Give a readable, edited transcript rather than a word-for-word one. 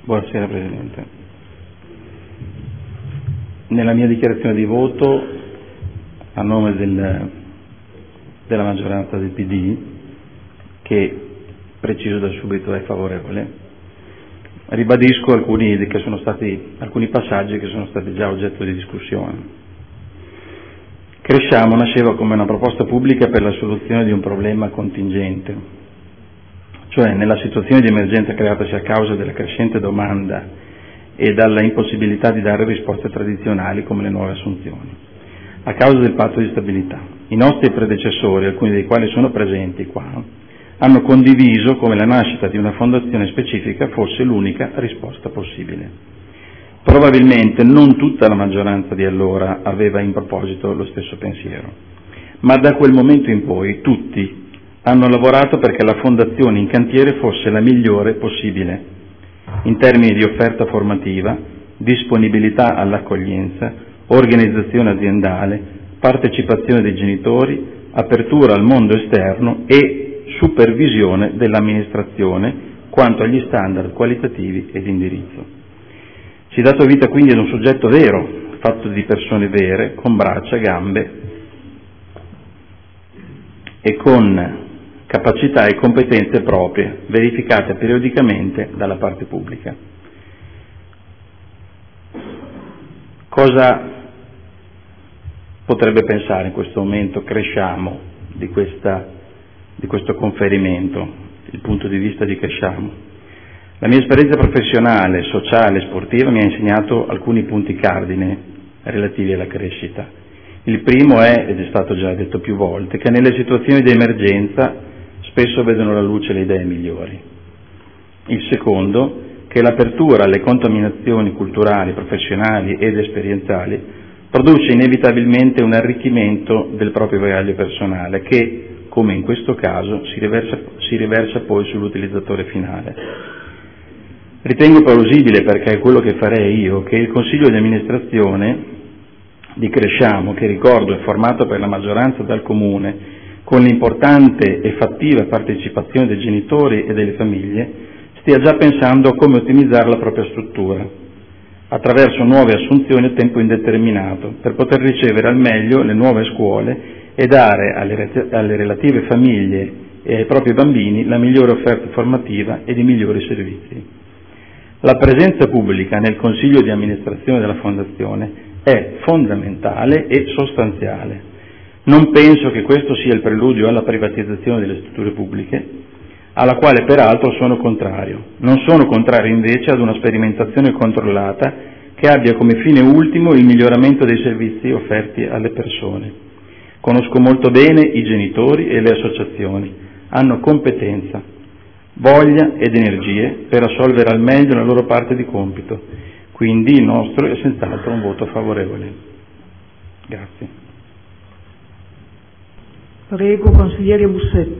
Buonasera Presidente. Nella mia dichiarazione di voto, a nome della maggioranza del PD, che preciso da subito è favorevole, ribadisco alcuni passaggi che sono stati già oggetto di discussione. Cresciamo nasceva come una proposta pubblica per la soluzione di un problema contingente, cioè nella situazione di emergenza creatasi a causa della crescente domanda e dalla impossibilità di dare risposte tradizionali come le nuove assunzioni, a causa del patto di stabilità. I nostri predecessori, alcuni dei quali sono presenti qua, hanno condiviso come la nascita di una fondazione specifica fosse l'unica risposta possibile. Probabilmente non tutta la maggioranza di allora aveva in proposito lo stesso pensiero, ma da quel momento in poi tutti hanno lavorato perché la fondazione in cantiere fosse la migliore possibile, in termini di offerta formativa, disponibilità all'accoglienza, organizzazione aziendale, partecipazione dei genitori, apertura al mondo esterno e supervisione dell'amministrazione quanto agli standard qualitativi ed indirizzo. Si è dato vita quindi ad un soggetto vero, fatto di persone vere, con braccia, gambe e con capacità e competenze proprie, verificate periodicamente dalla parte pubblica. Cosa potrebbe pensare in questo momento Cresciamo di questo conferimento, il punto di vista di Cresciamo? La mia esperienza professionale, sociale e sportiva mi ha insegnato alcuni punti cardine relativi alla crescita. Il primo è, ed è stato già detto più volte, che nelle situazioni di emergenza spesso vedono la luce le idee migliori. Il secondo, che l'apertura alle contaminazioni culturali, professionali ed esperienziali produce inevitabilmente un arricchimento del proprio bagaglio personale che, come in questo caso, si riversa poi sull'utilizzatore finale. Ritengo plausibile, perché è quello che farei io, che il Consiglio di amministrazione di Cresciamo, che ricordo è formato per la maggioranza dal Comune, con l'importante e fattiva partecipazione dei genitori e delle famiglie, stia già pensando a come ottimizzare la propria struttura, attraverso nuove assunzioni a tempo indeterminato, per poter ricevere al meglio le nuove scuole e dare alle relative famiglie e ai propri bambini la migliore offerta formativa ed i migliori servizi. La presenza pubblica nel Consiglio di amministrazione della Fondazione è fondamentale e sostanziale. Non penso che questo sia il preludio alla privatizzazione delle strutture pubbliche, alla quale peraltro sono contrario. Non sono contrario invece ad una sperimentazione controllata che abbia come fine ultimo il miglioramento dei servizi offerti alle persone. Conosco molto bene i genitori e le associazioni, hanno competenza, voglia ed energie per assolvere al meglio la loro parte di compito, quindi il nostro è senz'altro un voto favorevole. Grazie. Prego, consigliere Bussetti.